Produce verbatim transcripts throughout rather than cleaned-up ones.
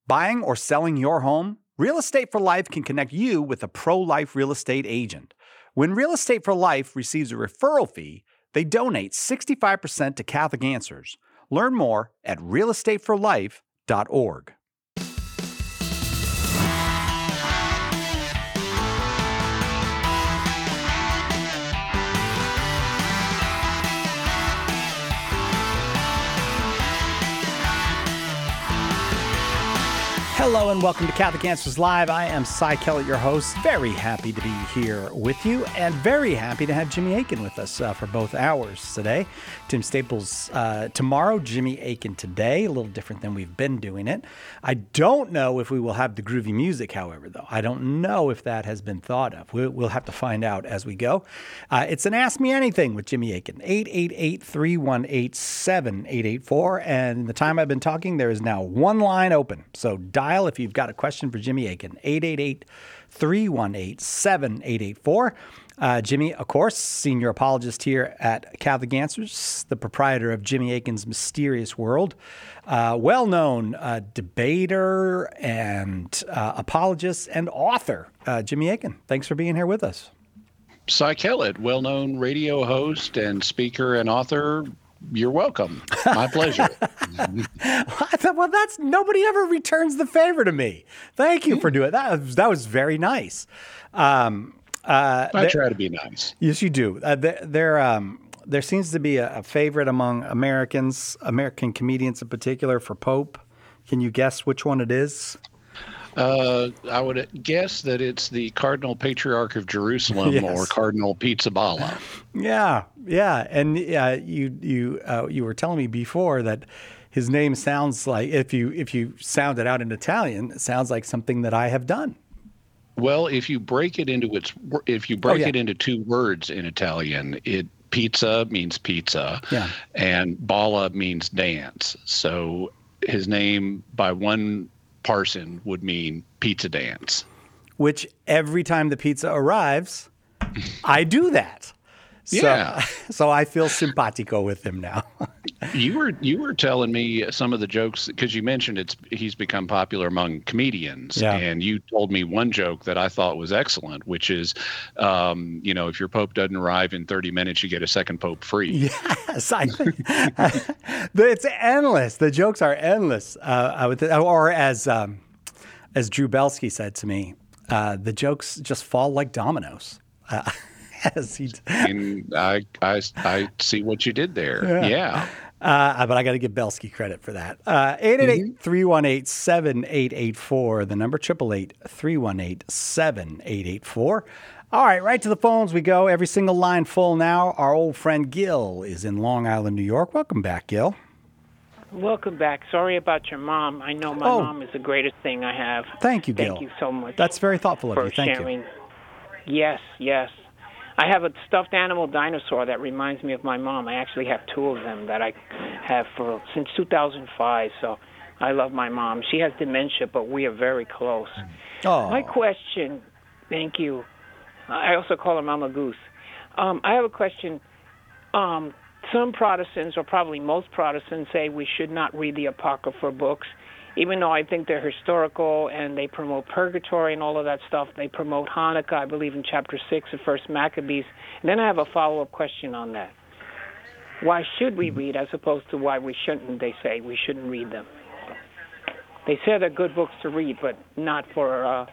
Buying or selling your home? Real Estate for Life can connect you with a pro-life real estate agent. When Real Estate for Life receives a referral fee, they donate sixty-five percent to Catholic Answers. Learn more at real estate for life dot org. Hello and welcome to Catholic Answers Live. I am Cy Kellett, your host. Very happy to be here with you and very happy to have Jimmy Akin with us uh, for both hours today. Tim Staples uh, tomorrow, Jimmy Akin today, a little different than we've been doing it. I don't know if we will have the groovy music, however, though. I don't know if that has been thought of. We'll, we'll have to find out as we go. Uh, it's an Ask Me Anything with Jimmy Akin, eight eight eight, three one eight, seven eight eight four. And in the time I've been talking, there is now one line open. So dial if you've got a question for Jimmy Akin, eight eight eight, three one eight, seven eight eight four. Uh, Jimmy, of course, senior apologist here at Catholic Answers, the proprietor of Jimmy Akin's Mysterious World, uh, well-known uh, debater and uh, apologist and author. Uh, Jimmy Akin, thanks for being here with us. Cy Kellett, well-known radio host and speaker and author. You're welcome. My pleasure. Well, that's nobody ever returns the favor to me. Thank you for doing that. That was very nice. Um, uh, I try to be nice. Yes, you do. Uh, there, there, um, there seems to be a, a favorite among Americans, American comedians in particular, for Pope. Can you guess which one it is? Uh, I would guess that it's the Cardinal Patriarch of Jerusalem, yes, or Cardinal Pizzaballa. Yeah, yeah, and uh, you you uh, you were telling me before that his name sounds like, if you if you sound it out in Italian, it sounds like something that I have done. Well, if you break it into its if you break oh, yeah. it into two words in Italian, it pizza means pizza, yeah, and balla means dance. So his name by one parson would mean pizza dance. Which every time the pizza arrives, I do that. So, yeah. So I feel simpatico with him now. You were you were telling me some of the jokes, because you mentioned it's he's become popular among comedians, yeah. and you told me one joke that I thought was excellent, which is, um, you know, if your Pope doesn't arrive in thirty minutes, you get a second Pope free. Yes, I think it's endless. The jokes are endless. Uh, I would, th- or as um, as Drew Belsky said to me, uh, the jokes just fall like dominoes. Uh, Yes, he and I, I, I see what you did there. Yeah. yeah. Uh, but I got to give Belsky credit for that. Uh, eight eight eight, three one eight, seven eight eight four, the number, eight eight eight, three one eight, seven eight eight four. All right, right to the phones we go. Every single line full now. Our old friend Gil is in Long Island, New York. Welcome back, Gil. Welcome back. Sorry about your mom. I know my oh. mom is the greatest thing I have. Thank you, Gil. Thank you so much. That's very thoughtful of you. Thank sharing. you. Yes, yes. I have a stuffed animal dinosaur that reminds me of my mom. I actually have two of them that I have for since two thousand five, so I love my mom. She has dementia, but we are very close. Oh. My question, thank you. I also call her Mama Goose. Um, I have a question. Um, some Protestants, or probably most Protestants, say we should not read the Apocrypha books, even though I think they're historical and they promote purgatory and all of that stuff. They promote Hanukkah, I believe, in chapter six of First Maccabees. And then I have a follow-up question on that. Why should we read as opposed to why we shouldn't, they say we shouldn't read them? They say they're good books to read, but not for uh,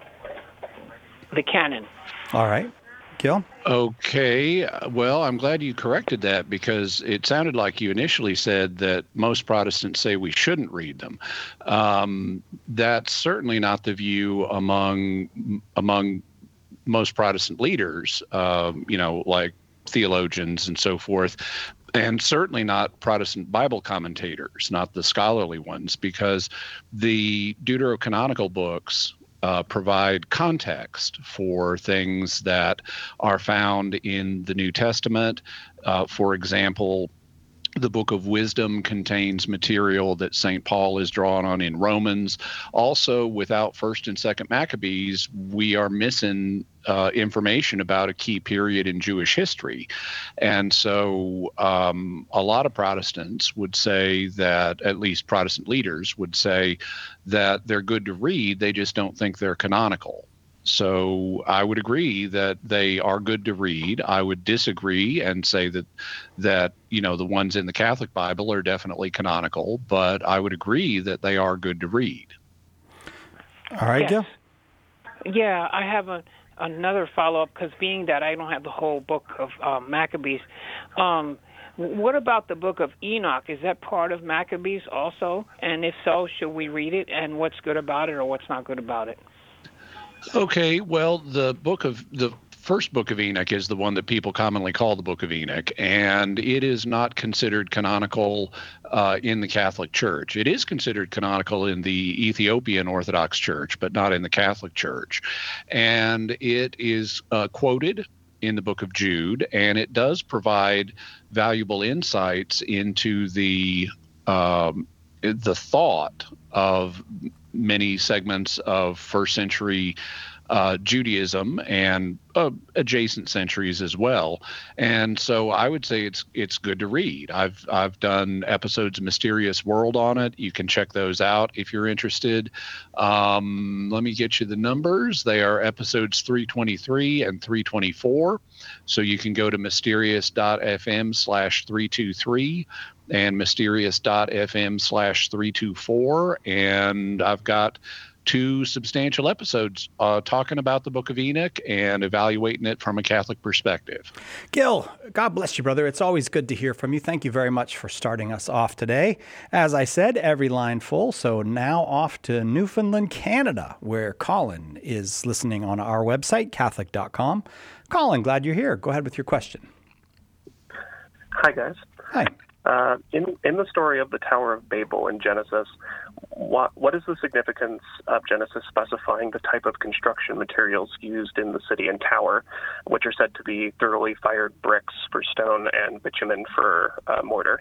the canon. All right. Gil? Okay. Well, I'm glad you corrected that, because it sounded like you initially said that most Protestants say we shouldn't read them. Um, that's certainly not the view among among most Protestant leaders, um, you know, like theologians and so forth, and certainly not Protestant Bible commentators, not the scholarly ones, because the deuterocanonical books Uh, provide context for things that are found in the New Testament. Uh, for example, The Book of Wisdom contains material that Saint Paul is drawing on in Romans. Also, without First and Second Maccabees, we are missing uh, information about a key period in Jewish history. And so um, a lot of Protestants would say that, at least Protestant leaders would say, that they're good to read, they just don't think they're canonical. So I would agree that they are good to read. I would disagree and say that, that you know, the ones in the Catholic Bible are definitely canonical, but I would agree that they are good to read. All right, yes. Gil? Yeah, I have a, another follow-up, because being that I don't have the whole book of um, Maccabees, um, what about the book of Enoch? Is that part of Maccabees also? And if so, should we read it? And what's good about it or what's not good about it? Okay, well, the book of the first book of Enoch is the one that people commonly call the Book of Enoch, and it is not considered canonical uh, in the Catholic Church. It is considered canonical in the Ethiopian Orthodox Church, but not in the Catholic Church. And it is uh, quoted in the Book of Jude, and it does provide valuable insights into the um, the thought of many segments of first century uh, Judaism and uh, adjacent centuries as well. And so I would say it's it's good to read. I've I've done episodes of Mysterious World on it. You can check those out if you're interested. Um, let me get you the numbers. They are episodes three twenty-three and three twenty-four. So you can go to mysterious.fm slash 323 and mysterious.fm slash 324. And I've got two substantial episodes uh, talking about the Book of Enoch and evaluating it from a Catholic perspective. Gil, God bless you, brother. It's always good to hear from you. Thank you very much for starting us off today. As I said, every line full. So now off to Newfoundland, Canada, where Colin is listening on our website, catholic dot com. Colin, glad you're here. Go ahead with your question. Hi, guys. Hi. Uh, in in the story of the Tower of Babel in Genesis, what what is the significance of Genesis specifying the type of construction materials used in the city and tower, which are said to be thoroughly fired bricks for stone and bitumen for uh, mortar?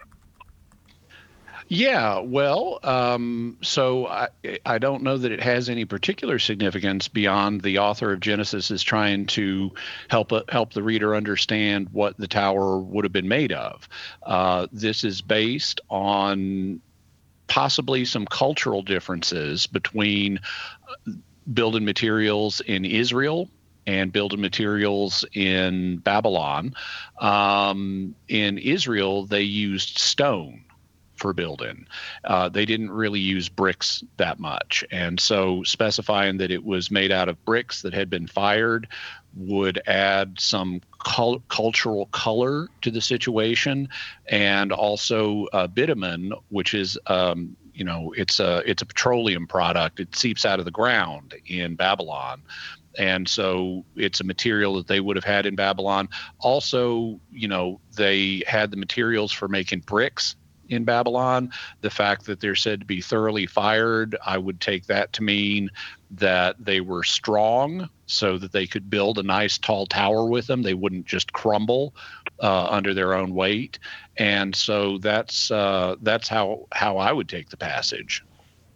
Yeah, well, um, so I, I don't know that it has any particular significance beyond the author of Genesis is trying to help uh, help the reader understand what the tower would have been made of. Uh, this is based on possibly some cultural differences between building materials in Israel and building materials in Babylon. Um, in Israel, they used stone for building. Uh, they didn't really use bricks that much. And so specifying that it was made out of bricks that had been fired would add some cul- cultural color to the situation. And also uh, bitumen, which is, um, you know, it's a, it's a petroleum product. It seeps out of the ground in Babylon. And so it's a material that they would have had in Babylon. Also, you know, they had the materials for making bricks in Babylon. The fact that they're said to be thoroughly fired, I would take that to mean that they were strong so that they could build a nice tall tower with them. They wouldn't just crumble uh, under their own weight. And so that's uh, that's how, how I would take the passage.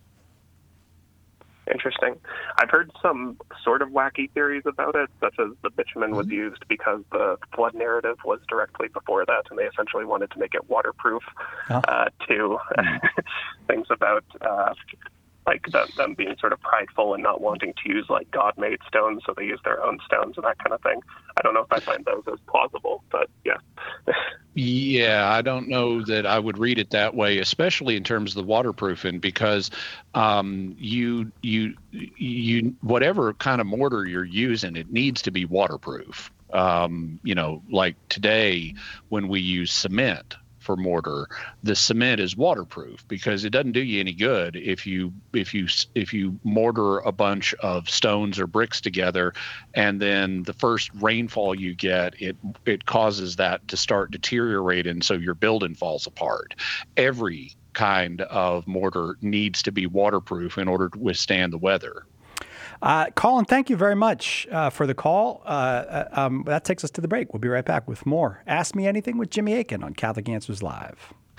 Interesting. I've heard some sort of wacky theories about it, such as the bitumen was used because the flood narrative was directly before that, and they essentially wanted to make it waterproof. Oh. Uh, to things about uh, like them, them being sort of prideful and not wanting to use like God-made stones, so they use their own stones and that kind of thing. I don't know if I find those as plausible, but yeah. Yeah, I don't know that I would read it that way, especially in terms of the waterproofing, because um, you you you whatever kind of mortar you're using, it needs to be waterproof. Um, you know, like today when we use cement for mortar, the cement is waterproof because it doesn't do you any good if you if you if you mortar a bunch of stones or bricks together and then the first rainfall you get, it it causes that to start deteriorating, so your building falls apart. Every kind of mortar needs to be waterproof in order to withstand the weather. Uh, Colin, thank you very much uh, for the call. Uh, um, that takes us to the break. We'll be right back with more Ask Me Anything with Jimmy Akin on Catholic Answers Live.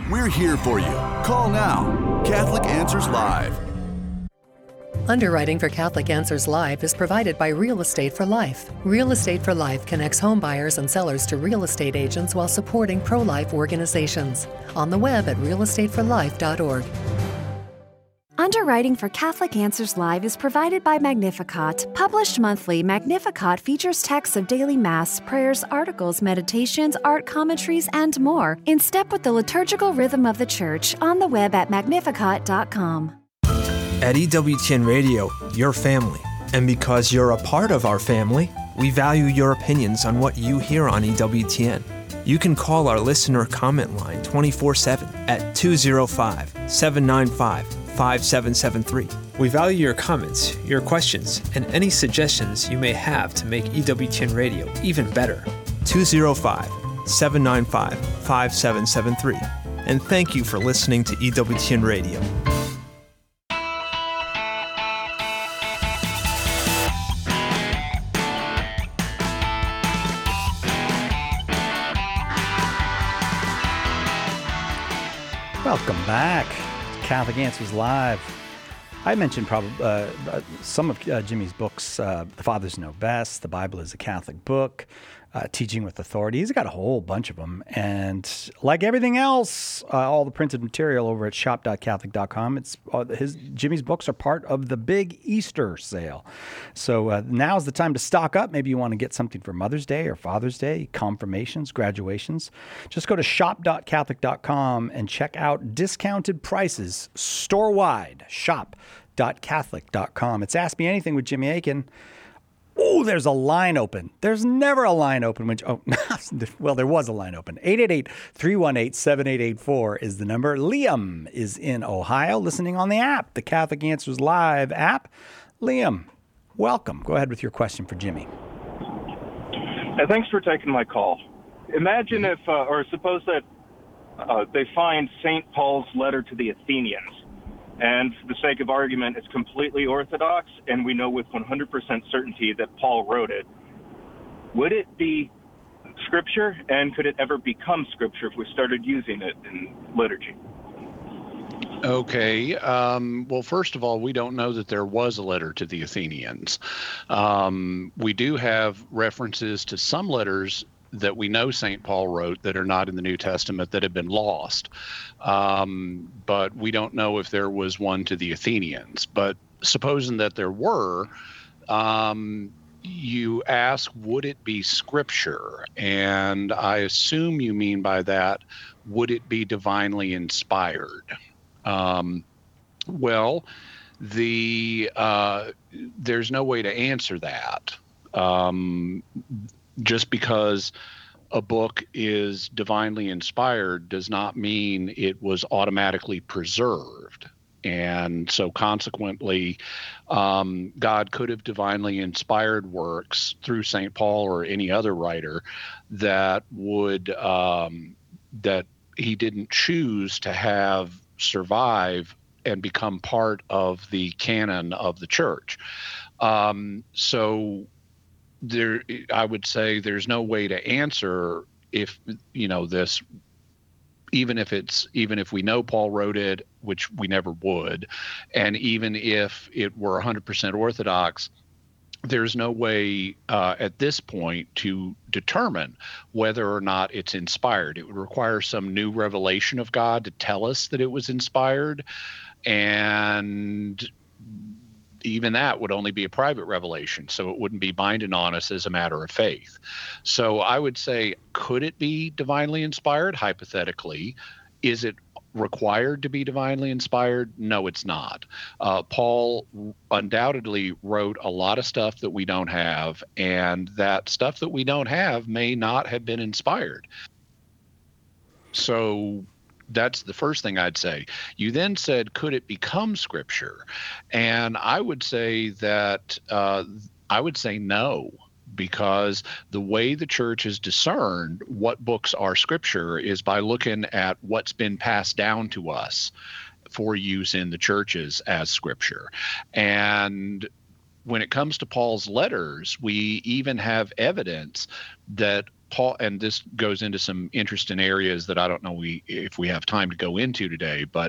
We're here for you. Call now. Catholic Answers Live. Underwriting for Catholic Answers Live is provided by Real Estate for Life. Real Estate for Life connects home buyers and sellers to real estate agents while supporting pro-life organizations. On the web at real estate for life dot org. Underwriting for Catholic Answers Live is provided by Magnificat. Published monthly, Magnificat features texts of daily Mass, prayers, articles, meditations, art commentaries, and more, in step with the liturgical rhythm of the Church, on the web at magnificat dot com. At E W T N Radio, you're family. And because you're a part of our family, we value your opinions on what you hear on E W T N. You can call our listener comment line twenty-four seven at two oh five, seven nine five, five seven seven three. We value your comments, your questions, and any suggestions you may have to make E W T N Radio even better. two oh five, seven nine five, five seven seven three. And thank you for listening to E W T N Radio. Welcome back to Catholic Answers Live. I mentioned probably uh, some of uh, Jimmy's books, uh, The Fathers Know Best, The Bible is a Catholic Book, uh, Teaching with Authority. He's got a whole bunch of them. And like everything else, uh, all the printed material over at shop dot catholic dot com, it's, uh, his, Jimmy's books are part of the big Easter sale. So uh, now's the time to stock up. Maybe you want to get something for Mother's Day or Father's Day, confirmations, graduations. Just go to shop dot catholic dot com and check out discounted prices store-wide. shop dot catholic dot com. It's Ask Me Anything with Jimmy Akin. Oh, there's a line open. There's never a line open. When, oh, well, there was a line open. eight eight eight, three one eight, seven eight eight four is the number. Liam is in Ohio listening on the app, the Catholic Answers Live app. Liam, welcome. Go ahead with your question for Jimmy. Uh, thanks for taking my call. Imagine if, uh, or suppose that uh, they find Saint Paul's letter to the Athenians, and for the sake of argument, it's completely orthodox, and we know with one hundred percent certainty that Paul wrote it. Would it be scripture, and could it ever become scripture if we started using it in liturgy? Okay. Um, well, first of all, we don't know that there was a letter to the Athenians. Um, we do have references to some letters that we know Saint Paul wrote that are not in the New Testament that have been lost. Um, but we don't know if there was one to the Athenians. But supposing that there were, um, you ask, would it be scripture? And I assume you mean by that, would it be divinely inspired? Um, well, the uh, there's no way to answer that. Um, just because a book is divinely inspired does not mean it was automatically preserved. And so consequently, um, God could have divinely inspired works through Saint Paul or any other writer that would, um, that he didn't choose to have survive and become part of the canon of the church. Um, so there, I would say there's no way to answer if, you know, this, even if it's, even if we know Paul wrote it, which we never would, and even if it were one hundred percent Orthodox, there's no way uh, at this point to determine whether or not it's inspired. It would require some new revelation of God to tell us that it was inspired, and even that would only be a private revelation, so it wouldn't be binding on us as a matter of faith. So I would say, could it be divinely inspired? Hypothetically. Is it required to be divinely inspired? No, it's not. Uh, Paul undoubtedly wrote a lot of stuff that we don't have, and that stuff that we don't have may not have been inspired. So that's the first thing I'd say. You then said, could it become scripture? And I would say that, uh, I would say no, because the way the church has discerned what books are scripture is by looking at what's been passed down to us for use in the churches as scripture. And when it comes to Paul's letters, we even have evidence that Paul, and this goes into some interesting areas that I don't know we if we have time to go into today, but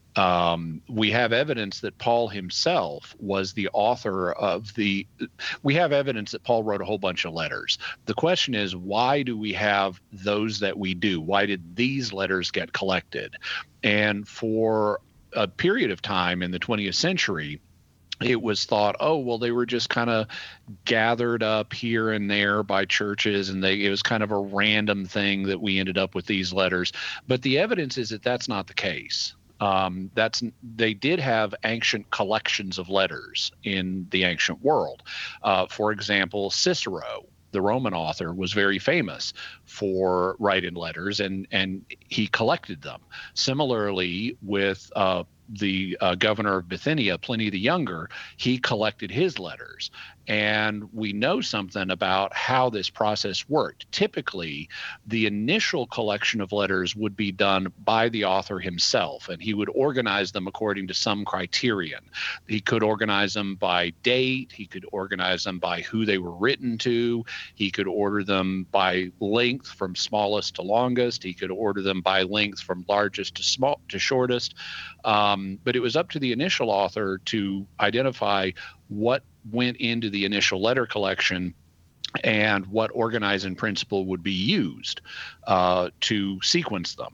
um, we have evidence that Paul himself was the author of the, we have evidence that Paul wrote a whole bunch of letters. The question is, why do we have those that we do? Why did these letters get collected? And for a period of time in the twentieth century, it was thought, oh, well, they were just kind of gathered up here and there by churches, and they it was kind of a random thing that we ended up with these letters. But the evidence is that that's not the case. Um, that's they did have ancient collections of letters in the ancient world. Uh, for example, Cicero, the Roman author, was very famous for writing letters, and and he collected them. Similarly, with uh, the uh, governor of Bithynia, Pliny the Younger, he collected his letters. And we know something about how this process worked. Typically, the initial collection of letters would be done by the author himself, and he would organize them according to some criterion. He could organize them by date. He could organize them by who they were written to. He could order them by length from smallest to longest. He could order them by length from largest to small to shortest. Um, but it was up to the initial author to identify what went into the initial letter collection and what organizing principle would be used uh, to sequence them.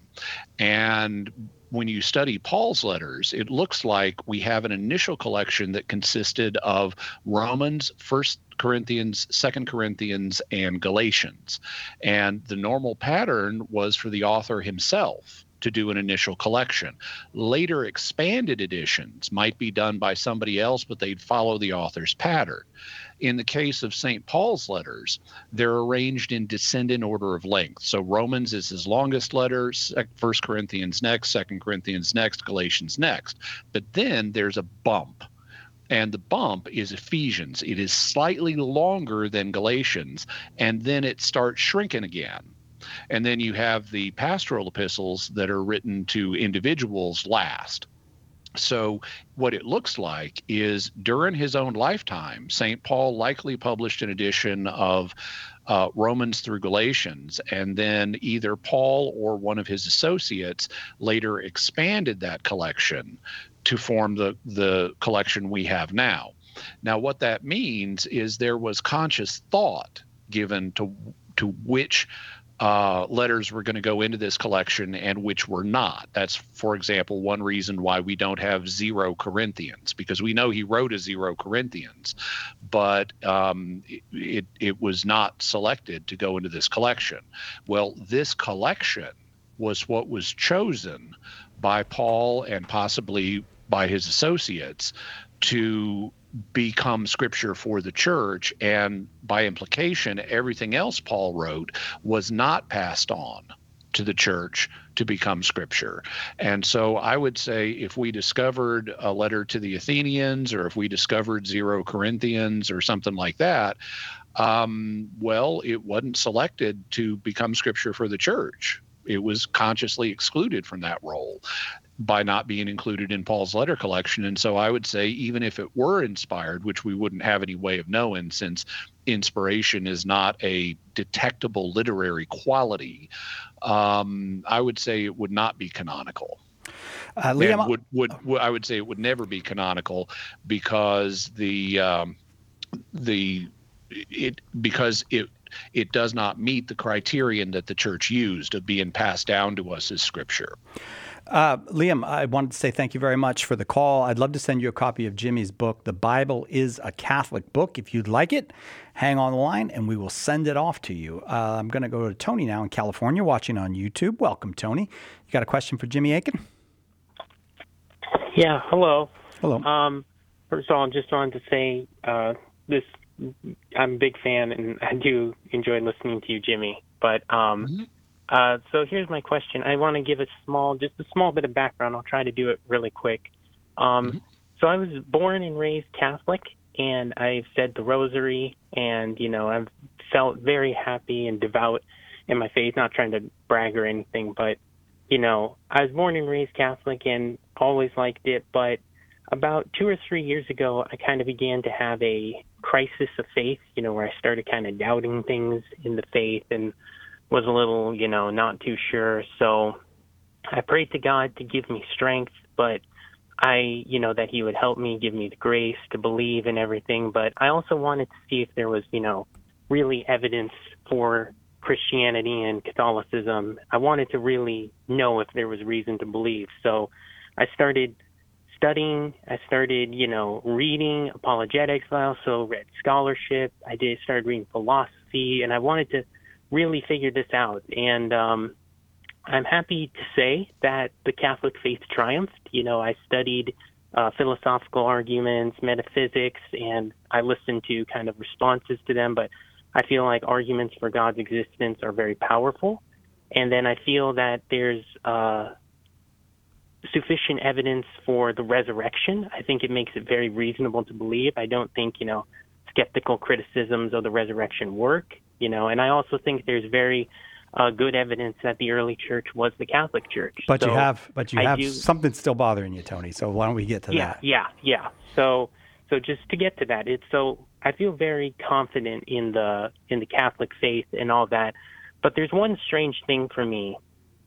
And when you study Paul's letters, it looks like we have an initial collection that consisted of Romans, First Corinthians, Second Corinthians, and Galatians. And the normal pattern was for the author himself to do an initial collection. Later expanded editions might be done by somebody else, but they'd follow the author's pattern. In the case of Saint Paul's letters, they're arranged in descendant order of length. So Romans is his longest letter, First Corinthians next, Second Corinthians next, Galatians next. But then there's a bump. And the bump is Ephesians. It is slightly longer than Galatians, and then it starts shrinking again. And then you have the pastoral epistles that are written to individuals last. So what it looks like is during his own lifetime, Saint Paul likely published an edition of uh, Romans through Galatians, and then either Paul or one of his associates later expanded that collection to form the, the collection we have now. Now, what that means is there was conscious thought given to to which Uh, letters were going to go into this collection and which were not. That's, for example, one reason why we don't have zero Corinthians, because we know he wrote a zero Corinthians, but um, it, it, it was not selected to go into this collection. Well, this collection was what was chosen by Paul and possibly by his associates to become scripture for the church, and by implication, everything else Paul wrote was not passed on to the church to become scripture. And so I would say if we discovered a letter to the Athenians, or if we discovered zero Corinthians or something like that, um, well, it wasn't selected to become scripture for the church. It was consciously excluded from that role by not being included in Paul's letter collection. And so I would say even if it were inspired, which we wouldn't have any way of knowing since inspiration is not a detectable literary quality, um, I would say it would not be canonical. Uh, Liam, would, would, would, I would say it would never be canonical because the um, the it because it it does not meet the criterion that the church used of being passed down to us as scripture. Uh, Liam, I wanted to say thank you very much for the call. I'd love to send you a copy of Jimmy's book, The Bible is a Catholic Book. If you'd like it, hang on the line and we will send it off to you. Uh, I'm going to go to Tony now in California, watching on YouTube. Welcome, Tony. You got a question for Jimmy Akin? Yeah, hello. Hello. Um, first of all, I just wanted to say uh, this. I'm a big fan, and I do enjoy listening to you, Jimmy. But um, mm-hmm. Uh, so here's my question. I want to give a small, just a small bit of background. I'll try to do it really quick. Um, mm-hmm. So I was born and raised Catholic, and I've said the rosary, and, you know, I've felt very happy and devout in my faith, not trying to brag or anything, but, you know, I was born and raised Catholic and always liked it, but about two or three years ago, I kind of began to have a crisis of faith, you know, where I started kind of doubting things in the faith and was a little, you know, not too sure. So I prayed to God to give me strength, but I, you know, that he would help me, give me the grace to believe in everything. But I also wanted to see if there was, you know, really evidence for Christianity and Catholicism. I wanted to really know if there was reason to believe. So I started studying. I started, you know, reading apologetics. I also read scholarship. I did started reading philosophy, and I wanted to really figure this out. And um, I'm happy to say that the Catholic faith triumphed. You know, I studied uh, philosophical arguments, metaphysics, and I listened to kind of responses to them. But I feel like arguments for God's existence are very powerful. And then I feel that there's uh, sufficient evidence for the resurrection. I think it makes it very reasonable to believe. I don't think, you know, skeptical criticisms of the resurrection work, you know, and I also think there's very uh, good evidence that the early church was the Catholic Church. But so you have, but you I have do, something still bothering you, Tony. So why don't we get to yeah, that? Yeah, yeah, yeah. So, so just to get to that, it's so I feel very confident in the in the Catholic faith and all that. But there's one strange thing for me,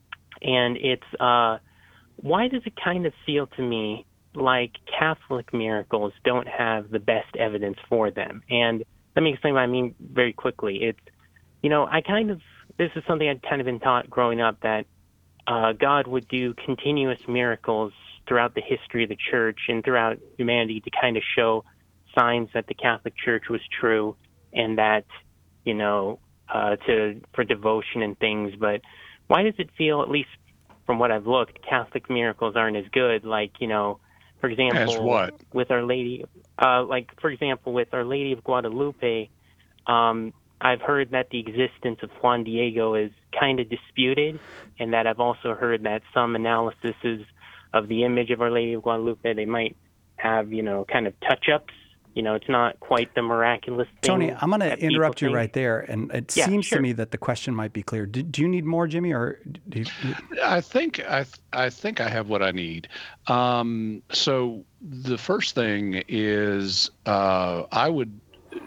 and it's uh, why does it kind of feel to me like Catholic miracles don't have the best evidence for them? And let me explain what I mean very quickly. It's, you know, I kind of, this is something I'd kind of been taught growing up, that uh, God would do continuous miracles throughout the history of the church and throughout humanity to kind of show signs that the Catholic Church was true, and that, you know, uh, to for devotion and things. But why does it feel, at least from what I've looked, Catholic miracles aren't as good? Like, you know, for example, as what? with Our Lady, uh, like, for example, with Our Lady of Guadalupe, um, I've heard that the existence of Juan Diego is kind of disputed, and that I've also heard that some analyses of the image of Our Lady of Guadalupe, they might have, you know, kind of touch-ups. You know, it's not quite the miraculous thing. Tony, I'm going to interrupt you think. right there, and it yeah, seems sure. to me that the question might be clear. Do, do you need more, Jimmy, or do you, do you... I think I I think I have what I need. Um, so the first thing is uh, I would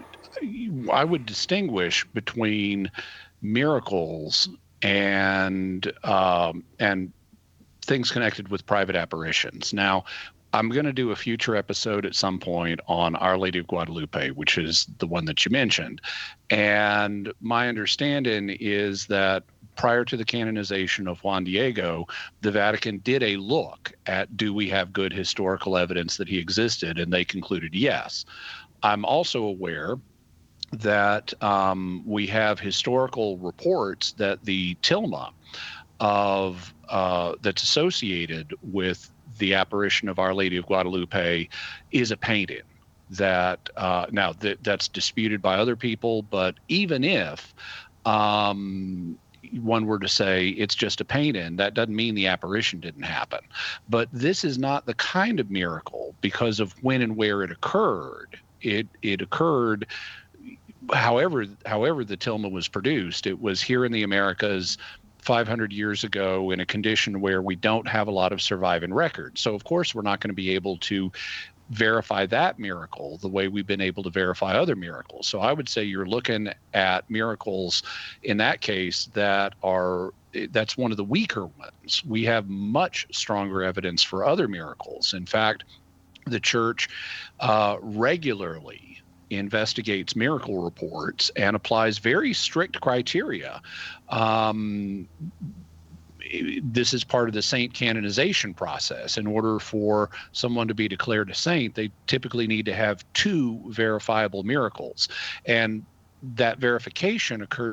I would distinguish between miracles and um, and things connected with private apparitions. Now, I'm going to do a future episode at some point on Our Lady of Guadalupe, which is the one that you mentioned. And my understanding is that prior to the canonization of Juan Diego, the Vatican did a look at, do we have good historical evidence that he existed? And they concluded yes. I'm also aware that um, we have historical reports that the tilma of uh, that's associated with the apparition of Our Lady of Guadalupe is a painting. That uh, now that that's disputed by other people, but even if um, one were to say it's just a painting, that doesn't mean the apparition didn't happen. But this is not the kind of miracle because of when and where it occurred. It it occurred. However, however the tilma was produced, it was here in the Americas five hundred years ago in a condition where we don't have a lot of surviving records. So, of course, we're not going to be able to verify that miracle the way we've been able to verify other miracles. So I would say you're looking at miracles in that case that are, that's one of the weaker ones. We have much stronger evidence for other miracles. In fact, the church uh, regularly investigates miracle reports and applies very strict criteria. Um, this is part of the saint canonization process. In order for someone to be declared a saint, they typically need to have two verifiable miracles. And that verification occurs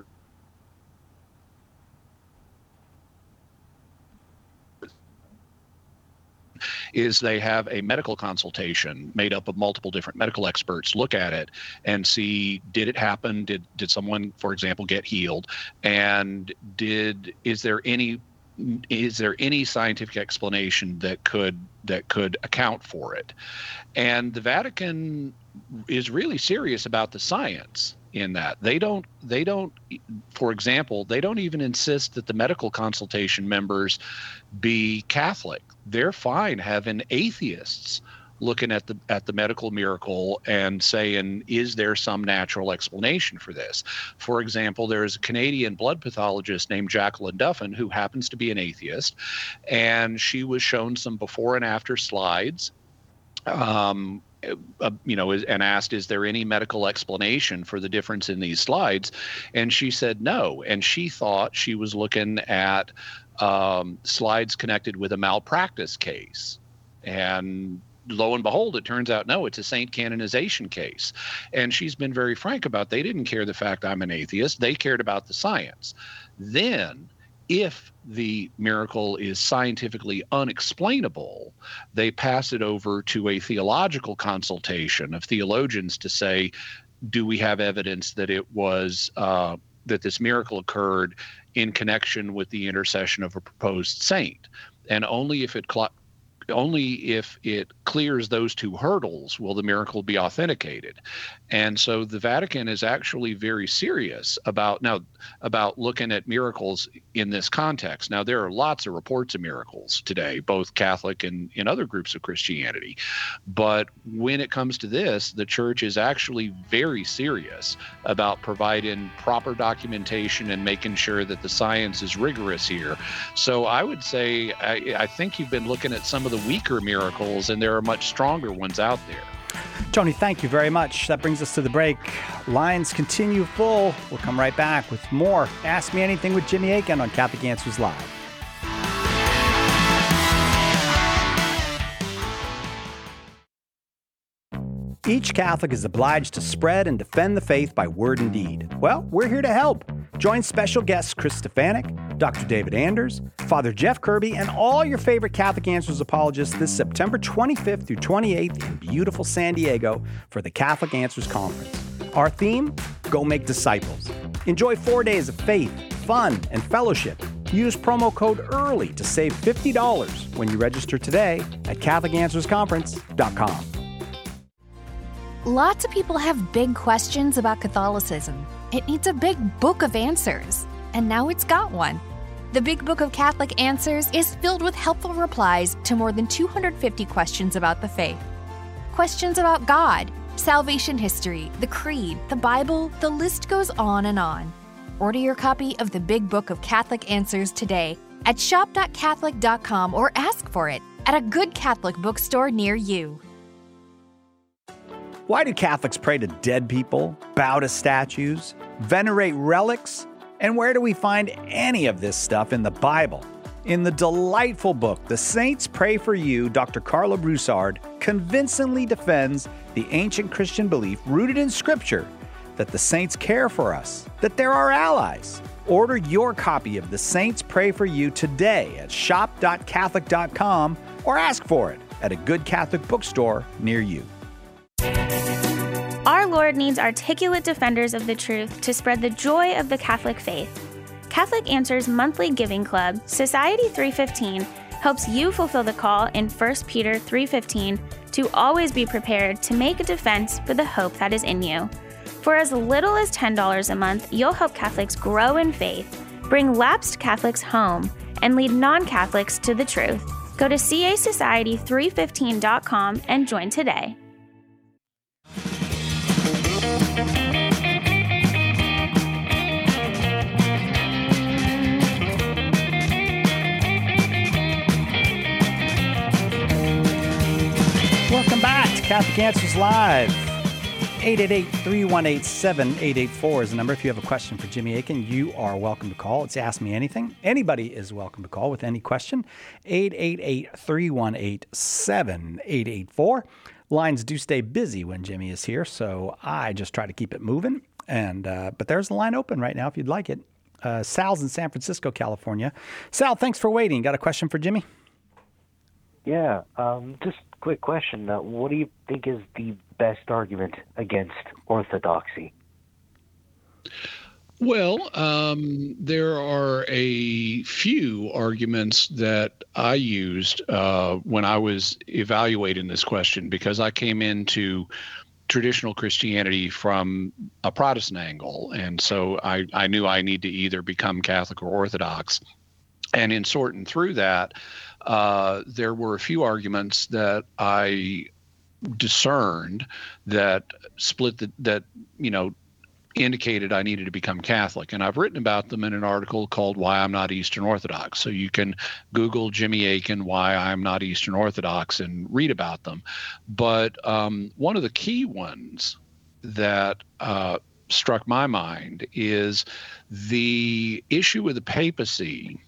is they have a medical consultation made up of multiple different medical experts look at it and see, did it happen? Did did someone, for example, get healed? And did is there any is there any scientific explanation that could that could account for it? And the Vatican is really serious about the science in that. They don't they don't for example, they don't even insist that the medical consultation members be Catholic. They're fine having atheists looking at the at the medical miracle and saying, is there some natural explanation for this? For example, there is a Canadian blood pathologist named Jacqueline Duffin who happens to be an atheist, and she was shown some before and after slides. Um, Uh, you know, and asked, is there any medical explanation for the difference in these slides? And she said no. And she thought she was looking at um, slides connected with a malpractice case. And lo and behold, it turns out, no, it's a saint canonization case. And she's been very frank about they didn't care the fact I'm an atheist. They cared about the science. Then, if the miracle is scientifically unexplainable, they pass it over to a theological consultation of theologians to say, do we have evidence that it was uh, that this miracle occurred in connection with the intercession of a proposed saint? And only if it cl- only if it clears those two hurdles will the miracle be authenticated. And so the Vatican is actually very serious about now about looking at miracles in this context. Now, there are lots of reports of miracles today, both Catholic and in other groups of Christianity. But when it comes to this, the church is actually very serious about providing proper documentation and making sure that the science is rigorous here. So I would say, I, I think you've been looking at some of the weaker miracles, and there are much stronger ones out there. Tony, thank you very much. That brings us to the break. Lines continue full. We'll come right back with more Ask Me Anything with Jimmy Akin on Catholic Answers Live. Each Catholic is obliged to spread and defend the faith by word and deed. Well, we're here to help. Join special guests Chris Stefanik, Doctor David Anders, Father Jeff Kirby, and all your favorite Catholic Answers apologists this September twenty-fifth through twenty-eighth in beautiful San Diego for the Catholic Answers Conference. Our theme, Go Make Disciples. Enjoy four days of faith, fun, and fellowship. Use promo code EARLY to save fifty dollars when you register today at Catholic Answers Conference dot com. Lots of people have big questions about Catholicism. It needs a big book of answers, and now it's got one. The Big Book of Catholic Answers is filled with helpful replies to more than two hundred fifty questions about the faith. Questions about God, salvation history, the Creed, the Bible, the list goes on and on. Order your copy of the Big Book of Catholic Answers today at shop dot catholic dot com or ask for it at a good Catholic bookstore near you. Why do Catholics pray to dead people, bow to statues, venerate relics? And where do we find any of this stuff in the Bible? In the delightful book, The Saints Pray for You, Doctor Carla Broussard convincingly defends the ancient Christian belief rooted in Scripture that the saints care for us, that they're our allies. Order your copy of The Saints Pray for You today at shop dot catholic dot com or ask for it at a good Catholic bookstore near you. Our Lord needs articulate defenders of the truth to spread the joy of the Catholic faith. Catholic Answers monthly giving club, Society three fifteen, helps you fulfill the call in First Peter three fifteen to always be prepared to make a defense for the hope that is in you. For as little as ten dollars a month, you'll help Catholics grow in faith, bring lapsed Catholics home, and lead non-Catholics to the truth. Go to C A society three fifteen dot com and join today. Welcome back to Catholic Answers Live. eight eight eight, three one eight, seven eight eight four is the number. If you have a question for Jimmy Akin, you are welcome to call. It's Ask Me Anything. Anybody is welcome to call with any question. eight eight eight, three one eight, seven eight eight four. Lines do stay busy when Jimmy is here, so I just try to keep it moving. And uh, but there's the line open right now if you'd like it. Uh, Sal's in San Francisco, California. Sal, thanks for waiting. Got a question for Jimmy? Yeah, um, just a quick question. Uh, what do you think is the best argument against orthodoxy? Well, um, there are a few arguments that I used uh, when I was evaluating this question, because I came into traditional Christianity from a Protestant angle. And so I, I knew I need to either become Catholic or Orthodox. And in sorting through that, uh, there were a few arguments that I discerned that split the, that, you know, indicated I needed to become Catholic. And I've written about them in an article called Why I'm Not Eastern Orthodox. So you can Google Jimmy Akin, Why I'm Not Eastern Orthodox, and read about them. But um, one of the key ones that uh, struck my mind is the issue with the papacy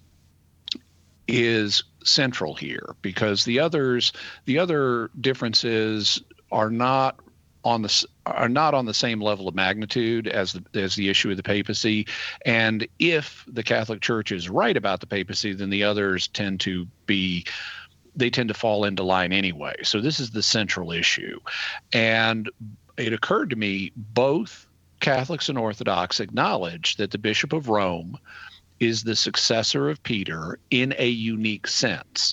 is central here, because the others, the other differences are not on the are not on the same level of magnitude as the, as the issue of the papacy. And if the Catholic Church is right about the papacy, then the others tend to be they tend to fall into line anyway. So this is the central issue. And it occurred to me both Catholics and Orthodox acknowledge that the Bishop of Rome is the successor of Peter in a unique sense,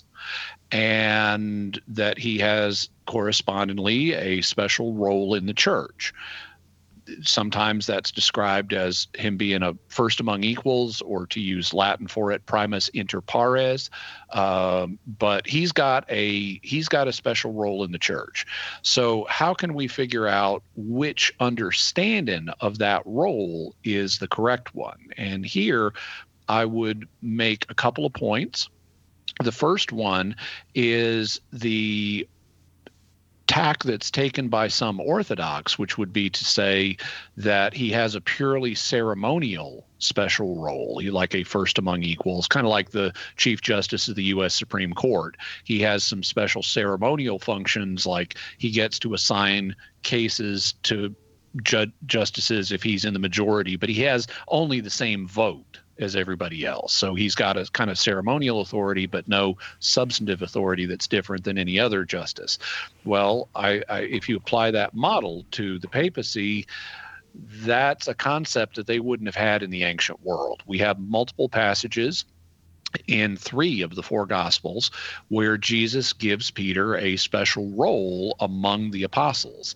and that he has correspondingly a special role in the church. Sometimes that's described as him being a first among equals, or to use Latin for it, primus inter pares. Um, but he's got a he's got a special role in the church. So how can we figure out which understanding of that role is the correct one? And here I would make a couple of points. The first one is the tack that's taken by some Orthodox, which would be to say that he has a purely ceremonial special role, he, like a first among equals, kind of like the Chief Justice of the U S Supreme Court. He has some special ceremonial functions, like he gets to assign cases to ju- justices if he's in the majority, but he has only the same vote as everybody else. So he's got a kind of ceremonial authority, but no substantive authority that's different than any other justice. Well, I, I, if you apply that model to the papacy, that's a concept that they wouldn't have had in the ancient world. We have multiple passages in three of the four Gospels where Jesus gives Peter a special role among the apostles.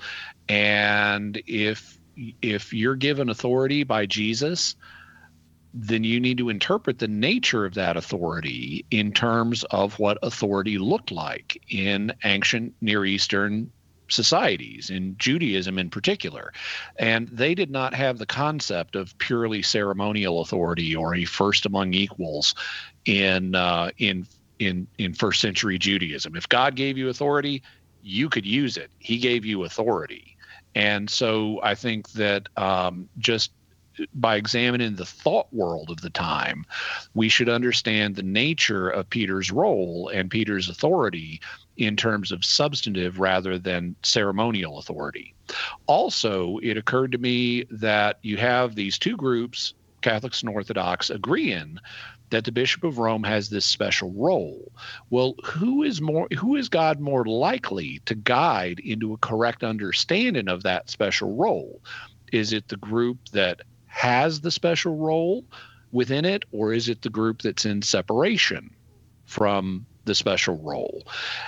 And if if you're given authority by Jesus, then you need to interpret the nature of that authority in terms of what authority looked like in ancient Near Eastern societies, in Judaism in particular. And they did not have the concept of purely ceremonial authority or a first among equals in uh, in in in first century Judaism. If God gave you authority, you could use it. He gave you authority. And so I think that um, just by examining the thought world of the time, we should understand the nature of Peter's role and Peter's authority in terms of substantive rather than ceremonial authority. Also, it occurred to me that you have these two groups, Catholics and Orthodox, agreeing that the Bishop of Rome has this special role. Well, who is more, who is God more likely to guide into a correct understanding of that special role? Is it the group that has the special role within it, or is it the group that's in separation from the special role?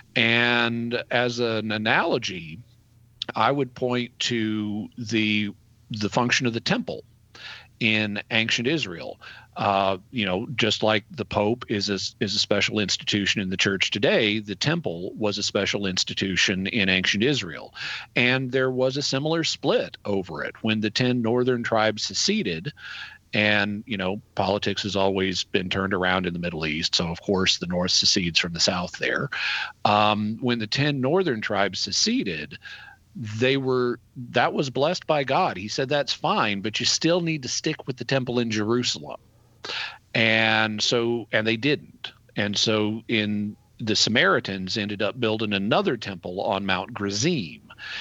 And as an analogy, I would point to the the function of the temple in ancient Israel. Uh, you know, just like the Pope is a, is a special institution in the church today, the temple was a special institution in ancient Israel. And there was a similar split over it. When the ten northern tribes seceded, and, you know, politics has always been turned around in the Middle East, so of course the North secedes from the South there. Um, when the ten northern tribes seceded, they were, that was blessed by God. He said, that's fine, but you still need to stick with the temple in Jerusalem. And so, and they didn't. And so in the Samaritans ended up building another temple on Mount Gerizim.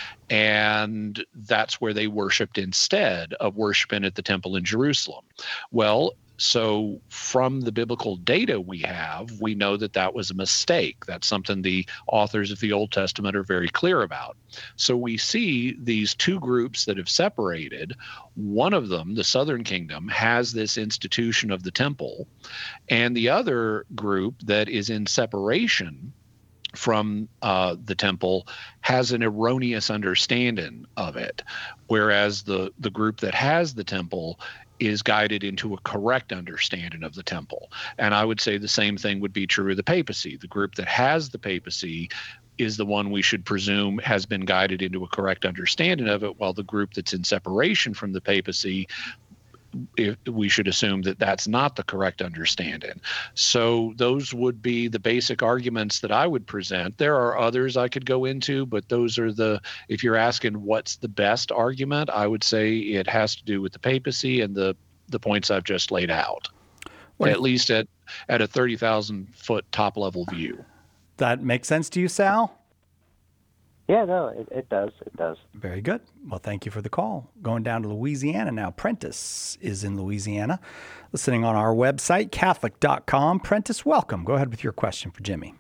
And that's where they worshiped instead of worshiping at the temple in Jerusalem. Well, so from the biblical data we have, we know that that was a mistake. That's something the authors of the Old Testament are very clear about. So we see these two groups that have separated. One of them, the Southern Kingdom, has this institution of the temple, and the other group that is in separation from uh, the temple has an erroneous understanding of it, whereas the, the group that has the temple is guided into a correct understanding of the temple. And I would say the same thing would be true of the papacy. The group that has the papacy is the one we should presume has been guided into a correct understanding of it, while the group that's in separation from the papacy, if we should assume that that's not the correct understanding. So those would be the basic arguments that I would present. There are others I could go into, but those are the, if you're asking what's the best argument, I would say it has to do with the papacy and the, the points I've just laid out, what at least at, at a thirty thousand foot top level view. That makes sense to you, Sal? Yeah, no, it, it does. It does. Very good. Well, thank you for the call. Going down to Louisiana now. Prentice is in Louisiana, listening on our website, Catholic dot com. Prentice, welcome. Go ahead with your question for Jimmy.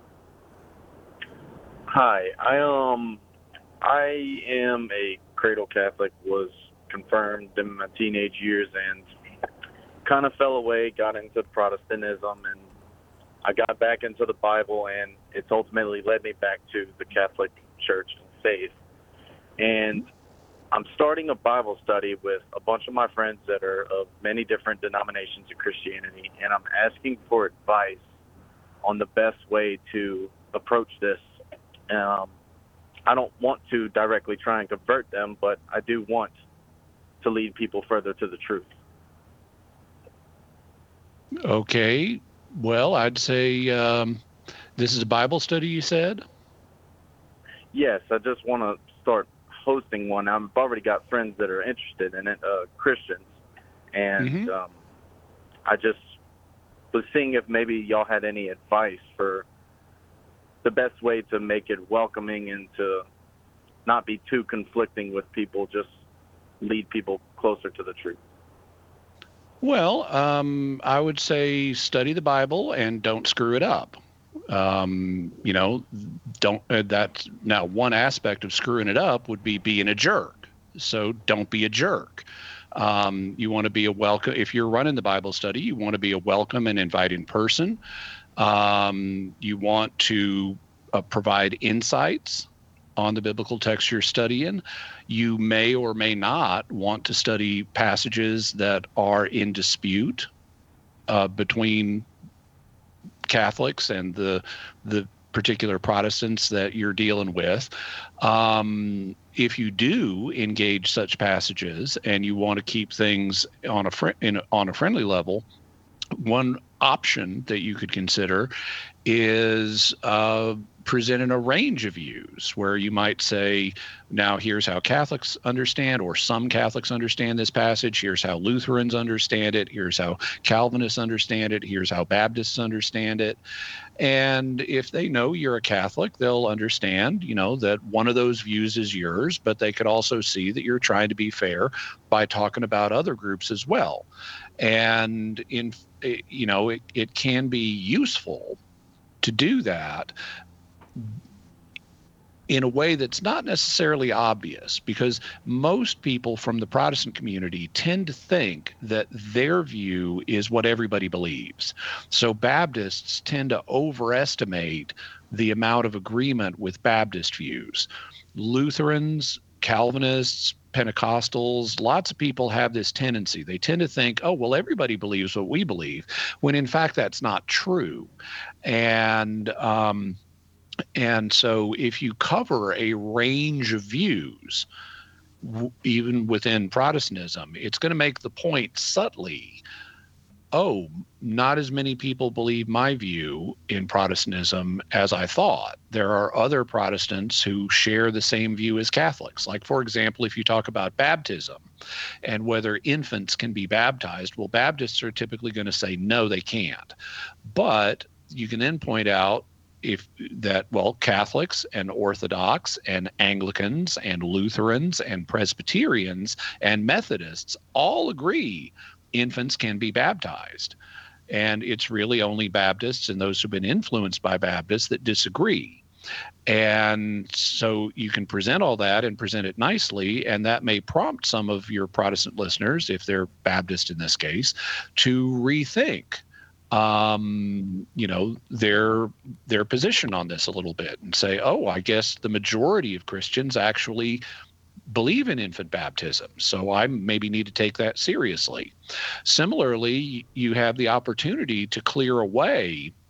Hi, I um, I am a cradle Catholic. Was confirmed in my teenage years and kind of fell away. Got into Protestantism, and I got back into the Bible, and it's ultimately led me back to the Catholic Church and faith. And I'm starting a Bible study with a bunch of my friends that are of many different denominations of Christianity, and I'm asking for advice on the best way to approach this. Um, I don't want to directly try and convert them, but I do want to lead people further to the truth. Okay. Well, I'd say um, this is a Bible study, you said? Yes, I just want to start hosting one. I've already got friends that are interested in it, uh, Christians, and Mm-hmm. um, I just was seeing if maybe y'all had any advice for the best way to make it welcoming and to not be too conflicting with people, just lead people closer to the truth. Well, um, I would say study the Bible and don't screw it up. Um, you know, don't, uh, that's now one aspect of screwing it up would be being a jerk. So don't be a jerk. Um, you want to be a welcome, if you're running the Bible study, you want to be a welcome and inviting person. Um, you want to uh, provide insights on the biblical text you're studying. You may or may not want to study passages that are in dispute uh, between Catholics and the the particular Protestants that you're dealing with. Um, if you do engage such passages and you want to keep things on a fr- in, on a friendly level, one option that you could consider is uh, presenting a range of views where you might say, now here's how Catholics understand, or some Catholics understand this passage. Here's how Lutherans understand it. Here's how Calvinists understand it. Here's how Baptists understand it. And if they know you're a Catholic, they'll understand, you know, that one of those views is yours, but they could also see that you're trying to be fair by talking about other groups as well. And in, you know, it, it can be useful to do that in a way that's not necessarily obvious, because most people from the Protestant community tend to think that their view is what everybody believes. So Baptists tend to overestimate the amount of agreement with Baptist views. Lutherans, Calvinists, Pentecostals, lots of people have this tendency. They tend to think, oh, well, everybody believes what we believe, when in fact that's not true. And um, and so if you cover a range of views, w- even within Protestantism, it's going to make the point subtly, oh, not as many people believe my view in Protestantism as I thought. There are other Protestants who share the same view as Catholics. Like, for example, if you talk about baptism and whether infants can be baptized, well, Baptists are typically going to say, no, they can't. But you can then point out if that, well, Catholics and Orthodox and Anglicans and Lutherans and Presbyterians and Methodists all agree infants can be baptized. And it's really only Baptists and those who've been influenced by Baptists that disagree. And so you can present all that and present it nicely, and that may prompt some of your Protestant listeners, if they're Baptist in this case, to rethink um, you know, their their position on this a little bit and say, oh, I guess the majority of Christians actually believe in infant baptism, so I maybe need to take that seriously. Similarly, you have the opportunity to clear away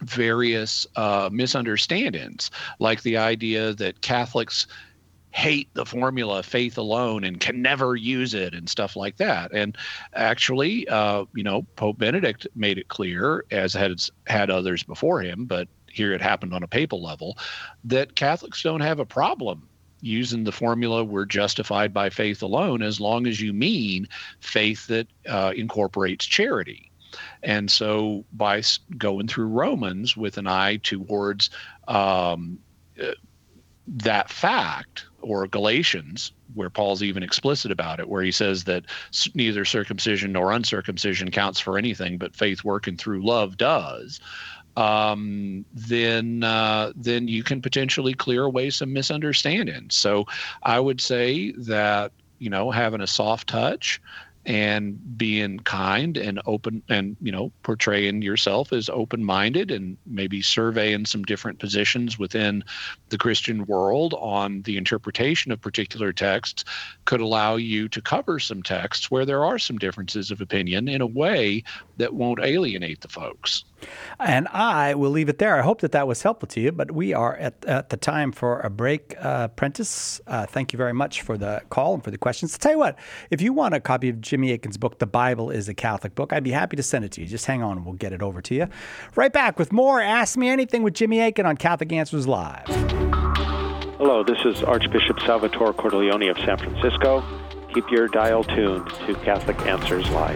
various uh, misunderstandings, like the idea that Catholics hate the formula faith alone and can never use it and stuff like that. And actually, uh, you know, Pope Benedict made it clear, as had had others before him, but here it happened on a papal level, that Catholics don't have a problem using the formula we're justified by faith alone, as long as you mean faith that uh, incorporates charity. And so by going through Romans with an eye towards um, that fact, or Galatians, where Paul's even explicit about it, where he says that neither circumcision nor uncircumcision counts for anything, but faith working through love does, um, then uh, then you can potentially clear away some misunderstandings. So I would say that, you know, having a soft touch and being kind and open, and, you know, portraying yourself as open-minded, and maybe surveying some different positions within the Christian world on the interpretation of particular texts could allow you to cover some texts where there are some differences of opinion in a way that won't alienate the folks. And I will leave it there. I hope that that was helpful to you, but we are at, at the time for a break. Uh, Prentice, uh, thank you very much for the call and for the questions. I'll tell you what, if you want a copy of Jimmy Akin's book, The Bible is a Catholic Book, I'd be happy to send it to you. Just hang on and we'll get it over to you. Right back with more Ask Me Anything with Jimmy Akin on Catholic Answers Live. Hello, this is Archbishop Salvatore Cordileone of San Francisco. Keep your dial tuned to Catholic Answers Live.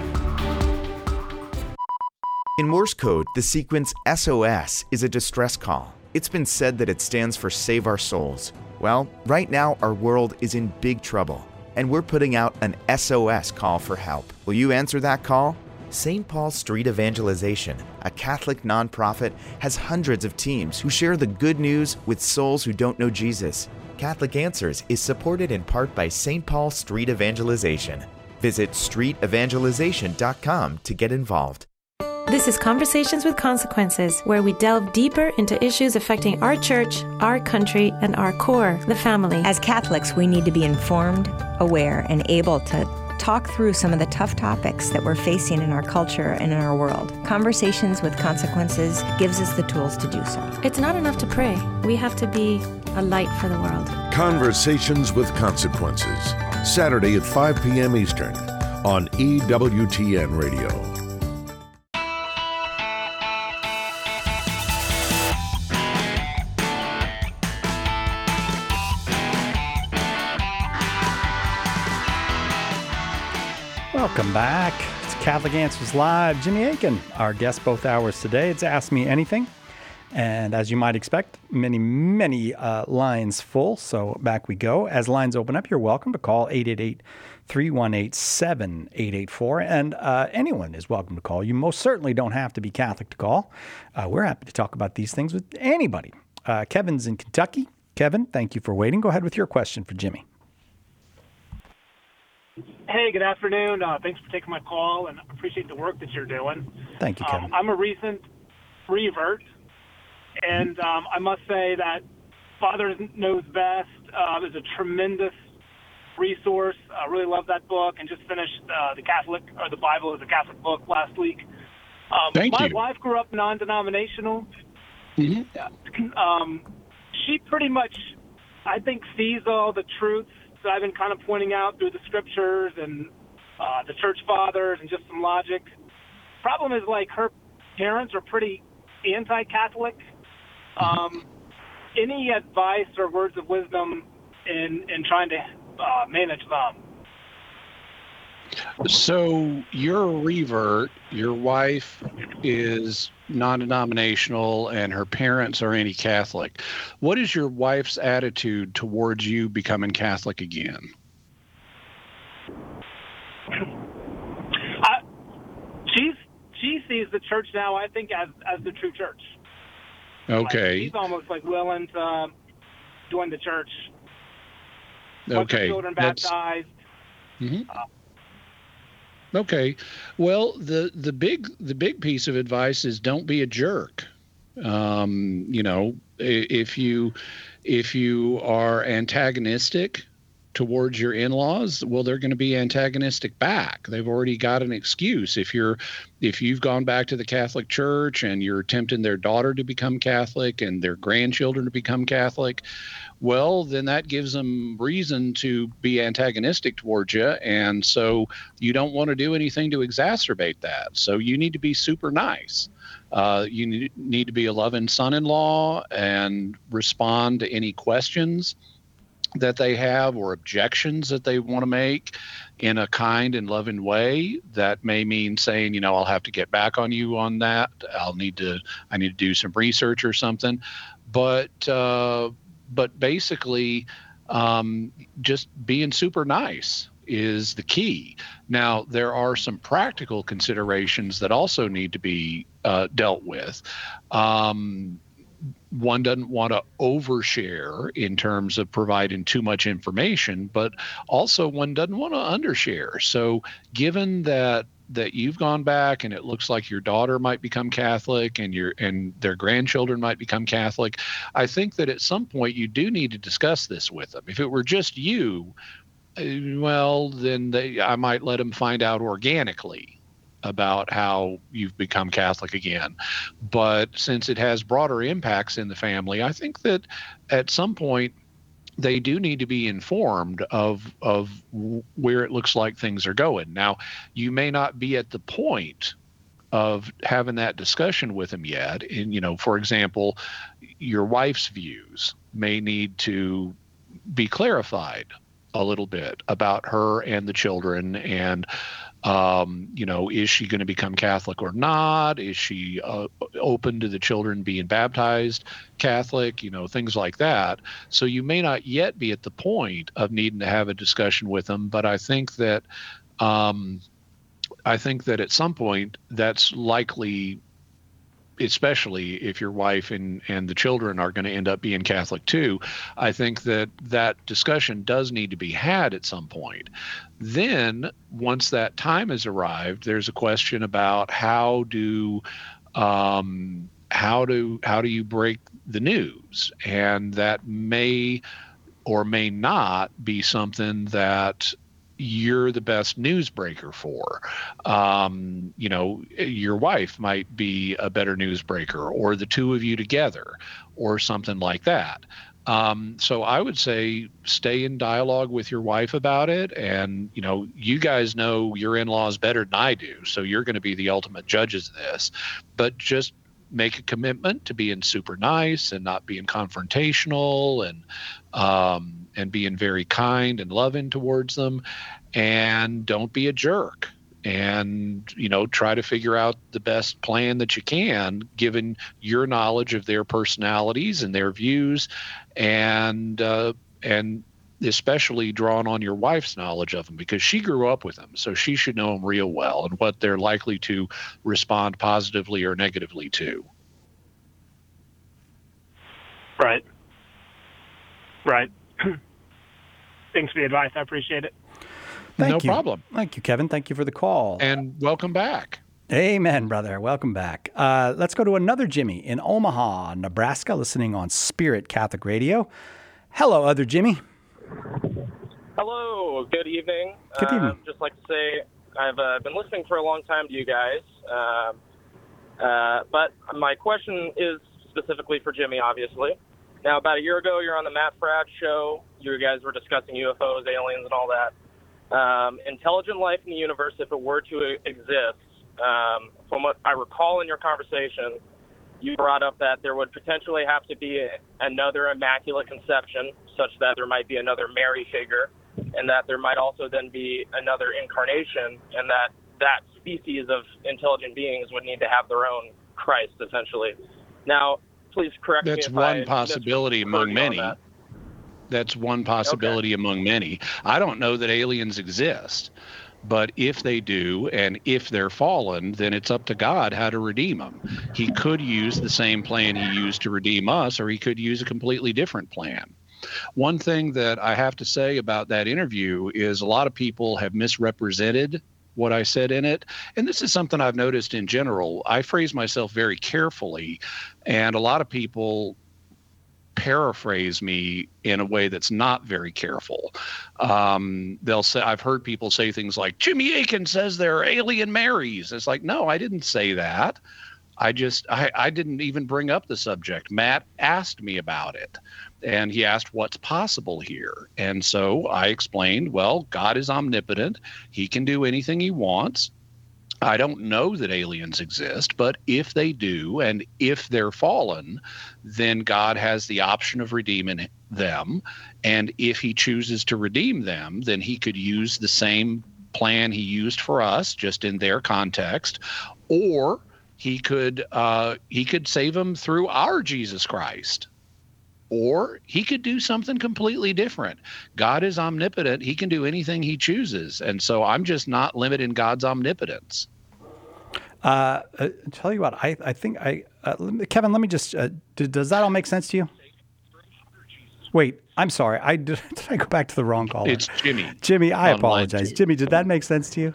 In Morse code, the sequence S O S is a distress call. It's been said that it stands for Save Our Souls. Well, right now our world is in big trouble, and we're putting out an S O S call for help. Will you answer that call? Saint Paul Street Evangelization, a Catholic nonprofit, has hundreds of teams who share the good news with souls who don't know Jesus. Catholic Answers is supported in part by Saint Paul Street Evangelization. Visit street evangelization dot com to get involved. This is Conversations with Consequences, where we delve deeper into issues affecting our church, our country, and our core, the family. As Catholics, we need to be informed, aware, and able to talk through some of the tough topics that we're facing in our culture and in our world. Conversations with Consequences gives us the tools to do so. It's not enough to pray. We have to be a light for the world. Conversations with Consequences, Saturday at five p.m. Eastern on E W T N Radio. Welcome back. It's Catholic Answers Live. Jimmy Akin, our guest both hours today. It's Ask Me Anything. And as you might expect, many, many uh, lines full. So back we go. As lines open up, you're welcome to call eight eight eight, three one eight, seven eight eight four. And uh, anyone is welcome to call. You most certainly don't have to be Catholic to call. Uh, we're happy to talk about these things with anybody. Uh, Kevin's in Kentucky. Kevin, thank you for waiting. Go ahead with your question for Jimmy. Hey, good afternoon. Uh, thanks for taking my call, and appreciate the work that you're doing. Thank you, Kevin. Um, I'm a recent revert, and um, I must say that Father Knows Best uh, is a tremendous resource. I really love that book, and just finished uh, the Catholic or the Bible is a Catholic book last week. Um, Thank my you. wife grew up non-denominational. Mm-hmm. Um, she pretty much, I think, sees all the truths that I've been kind of pointing out through the scriptures and uh, the church fathers and just some logic. Problem is, like, her parents are pretty anti-Catholic. Um, any advice or words of wisdom in, in trying to uh, manage them? So you're a revert, your wife is non-denominational, and her parents are anti-Catholic. What is your wife's attitude towards you becoming Catholic again? I, she's, she sees the church now, I think, as, as the true church. Okay. Like, she's almost like willing to join the church. Okay. Bunch of children baptized. Mm-hmm. Uh, Okay. Well, the, the big the big piece of advice is don't be a jerk. Um, you know, if you if you are antagonistic towards your in-laws, well, they're going to be antagonistic back. They've already got an excuse. If you're, if you've gone back to the Catholic Church and you're tempting their daughter to become Catholic and their grandchildren to become Catholic, well, then that gives them reason to be antagonistic towards you. And so you don't want to do anything to exacerbate that. So you need to be super nice. Uh, you need, need to be a loving son-in-law and respond to any questions that they have or objections that they want to make in a kind and loving way. That may mean saying, you know, I'll have to get back on you on that. I'll need to, I need to do some research or something. But, uh, but basically, um, just being super nice is the key. Now, there are some practical considerations that also need to be uh, dealt with. Um, one doesn't want to overshare in terms of providing too much information, but also one doesn't want to undershare. So given that that you've gone back and it looks like your daughter might become Catholic and your and their grandchildren might become Catholic, I think that at some point you do need to discuss this with them. If it were just you, well, then they, I might let them find out organically about how you've become Catholic again. But since it has broader impacts in the family, I think that at some point they do need to be informed of of where it looks like things are going. Now, you may not be at the point of having that discussion with them yet. And, you know, for example, your wife's views may need to be clarified a little bit about her and the children. And, um, you know, is she going to become Catholic or not? Is she uh, open to the children being baptized Catholic? You know, things like that. So you may not yet be at the point of needing to have a discussion with them, but I think that, um, I think that at some point that's likely, especially if your wife and, and the children are going to end up being Catholic too. I think that that discussion does need to be had at some point. Then once that time has arrived, there's a question about how do, um, how do, how do you break the news? And that may or may not be something that you're the best newsbreaker for. Um, you know, your wife might be a better newsbreaker, or the two of you together, or something like that. Um, so I would say stay in dialogue with your wife about it. And, you know, you guys know your in-laws better than I do, so you're going to be the ultimate judges of this. But just make a commitment to being super nice and not being confrontational, and um, and being very kind and loving towards them. And don't be a jerk. And, you know, try to figure out the best plan that you can, given your knowledge of their personalities and their views, and uh, and especially drawing on your wife's knowledge of them, because she grew up with them, so she should know them real well and what they're likely to respond positively or negatively to. Right. Right. Thanks for the advice. I appreciate it. Thank no you. problem. Thank you, Kevin. Thank you for the call. And welcome back. Amen, brother. Welcome back. Uh, let's go to another Jimmy in Omaha, Nebraska, listening on Spirit Catholic Radio. Hello, other Jimmy. Hello. Good evening. Good evening. Um, just like to say I've uh, been listening for a long time to you guys. Um, uh, but my question is specifically for Jimmy, obviously. Now, about a year ago, you're on the Matt Fradd show. You guys were discussing U F Os, aliens, and all that. Um, intelligent life in the universe, if it were to exist, um, from what I recall in your conversation, you brought up that there would potentially have to be a, another Immaculate Conception, such that there might be another Mary figure, and that there might also then be another incarnation, and that that species of intelligent beings would need to have their own Christ, essentially. Now, please correct That's me if one I possibility among many. That. That's one possibility okay. among many. I don't know that aliens exist, but if they do, and if they're fallen, then it's up to God how to redeem them. He could use the same plan he used to redeem us, or he could use a completely different plan. One thing that I have to say about that interview is a lot of people have misrepresented what I said in it. And this is something I've noticed in general. I phrase myself very carefully, and a lot of people paraphrase me in a way that's not very careful. Um, they'll say, I've heard people say things like, Jimmy Akin says there are alien Marys. It's like, no, I didn't say that. I just, I, I didn't even bring up the subject. Matt asked me about it, and he asked what's possible here. And so I explained, well, God is omnipotent. He can do anything he wants. I don't know that aliens exist, but if they do, and if they're fallen, then God has the option of redeeming them. And if he chooses to redeem them, then he could use the same plan he used for us, just in their context, or he could uh, he could save them through our Jesus Christ. Or he could do something completely different. God is omnipotent. He can do anything he chooses. And so I'm just not limiting God's omnipotence. Uh, uh, tell you what, I, I think I, uh, Kevin, let me just, uh, d- does that all make sense to you? Wait, I'm sorry. I did, did I go back to the wrong caller? It's Jimmy. Jimmy, I apologize. Jimmy, did that make sense to you?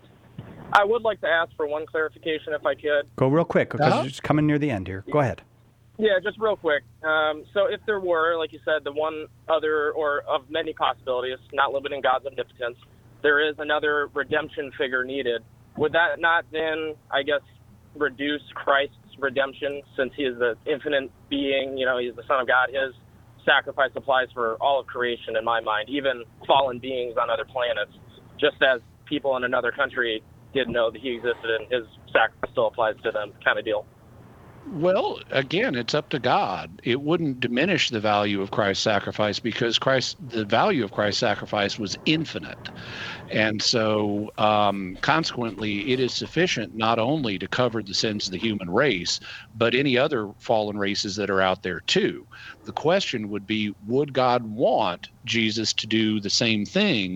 I would like to ask for one clarification if I could. Go real quick, because Uh-huh. you're just coming near the end here. Go ahead. Yeah, just real quick. Um, so if there were, like you said, the one other or of many possibilities, not limiting God's omnipotence, there is another redemption figure needed. Would that not then, I guess, reduce Christ's redemption, since he is the infinite being, you know, he's the Son of God? His sacrifice applies for all of creation in my mind, even fallen beings on other planets, just as people in another country didn't know that he existed and his sacrifice still applies to them, kind of deal. Well, again, it's up to God. It wouldn't diminish the value of Christ's sacrifice, because Christ, the value of Christ's sacrifice was infinite. And so um, consequently, it is sufficient not only to cover the sins of the human race, but any other fallen races that are out there too. The question would be, would God want Jesus to do the same thing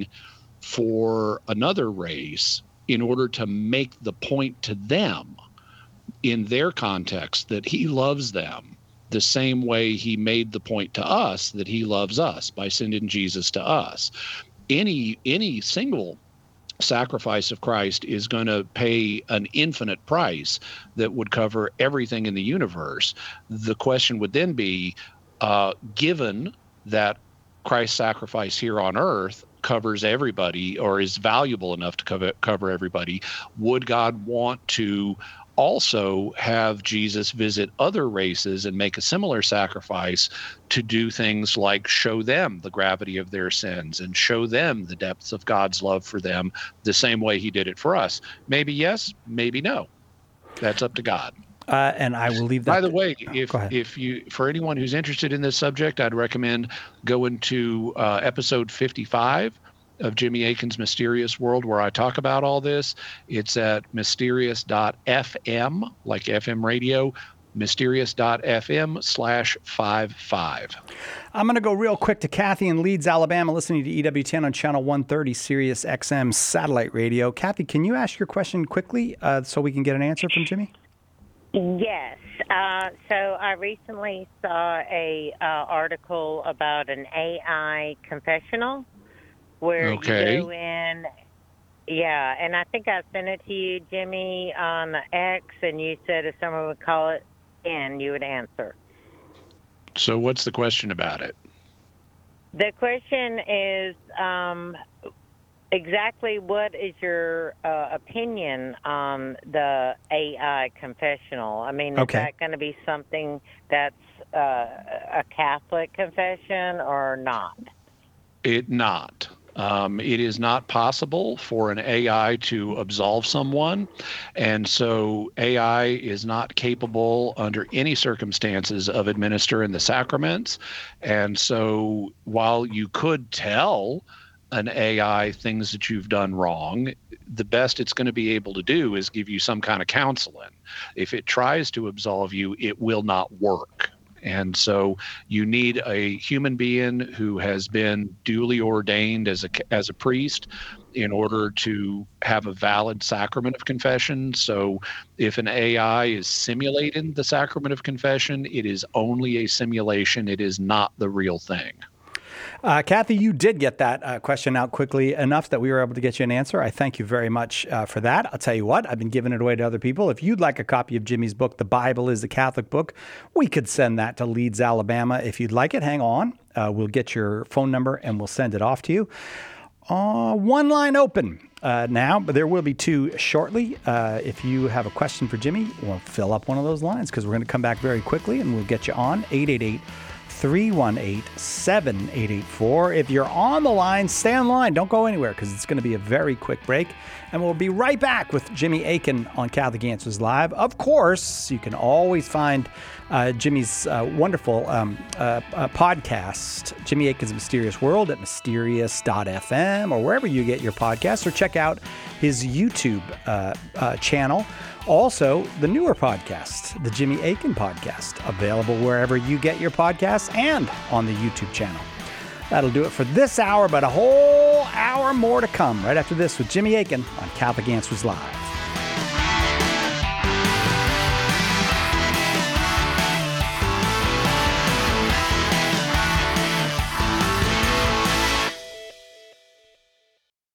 for another race in order to make the point to them, in their context, that he loves them the same way he made the point to us that he loves us by sending Jesus to us? Any any single sacrifice of Christ is going to pay an infinite price that would cover everything in the universe. The question would then be, uh, given that Christ's sacrifice here on earth covers everybody, or is valuable enough to cover, cover everybody, would God want to also have Jesus visit other races and make a similar sacrifice to do things like show them the gravity of their sins and show them the depths of God's love for them the same way he did it for us? Maybe yes, maybe no. That's up to God. Uh, and I will leave that. By the way, oh, if if you, for anyone who's interested in this subject, I'd recommend going to uh, episode fifty-five of Jimmy Akin's Mysterious World, where I talk about all this. It's at mysterious dot f m, like F M radio, mysterious dot f m slash five five. I'm going to go real quick to Kathy in Leeds, Alabama, listening to E W ten on channel one thirty, Sirius X M satellite radio. Kathy, can you ask your question quickly uh, so we can get an answer from Jimmy? Yes. Uh, so I recently saw a uh, article about an A I confessional where okay. you go in. Yeah, and I think I sent it to you, Jimmy, on X, and you said if someone would call it in, you would answer. So what's the question about it? The question is um, exactly what is your uh, opinion on the A I confessional? I mean, is Okay. that going to be something that's uh, a Catholic confession or not? It not. Um, it is not possible for an A I to absolve someone. And so A I is not capable under any circumstances of administering the sacraments. And so while you could tell an A I things that you've done wrong, the best it's going to be able to do is give you some kind of counseling. If it tries to absolve you, it will not work. And so you need a human being who has been duly ordained as a as a priest in order to have a valid sacrament of confession. So if an A I is simulating the sacrament of confession, it is only a simulation. It is not the real thing. Uh, Kathy, you did get that uh, question out quickly enough that we were able to get you an answer. I thank you very much uh, for that. I'll tell you what, I've been giving it away to other people. If you'd like a copy of Jimmy's book, The Bible is the Catholic Book, we could send that to Leeds, Alabama. If you'd like it, hang on. Uh, we'll get your phone number and we'll send it off to you. Uh, one line open uh, now, but there will be two shortly. Uh, if you have a question for Jimmy, we'll fill up one of those lines because we're going to come back very quickly and we'll get you on eight eight eight, three one eight, seven eight eight four. If you're on the line, stay on line. Don't go anywhere because it's going to be a very quick break. And we'll be right back with Jimmy Akin on Catholic Answers Live. Of course, you can always find uh, Jimmy's uh, wonderful um, uh, uh, podcast, Jimmy Akin's Mysterious World, at mysterious dot f m or wherever you get your podcasts, or check out his YouTube uh, uh, channel. Also, the newer podcast, the Jimmy Akin Podcast, available wherever you get your podcasts and on the YouTube channel. That'll do it for this hour, but a whole hour more to come right after this with Jimmy Akin on Catholic Answers Live.